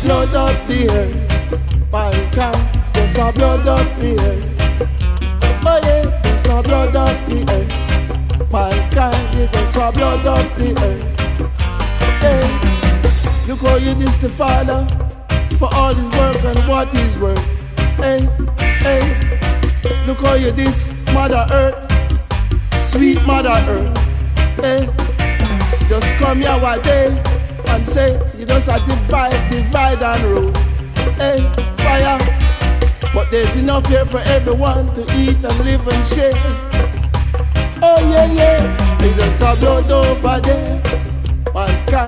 blood up the earth. Mankind, just a blood up the earth. Oh yeah, just a blood up the earth. Mankind, you just a blood up the earth. Hey, look how you this the Father for all his work and what he's worth. Hey, hey, look how you this Mother Earth, sweet Mother Earth. Hey, just come here one day and say you just a divide and rule. Hey, fire, but there's enough here for everyone to eat and live and share. Oh yeah, yeah, they just a blood over there. Mankind.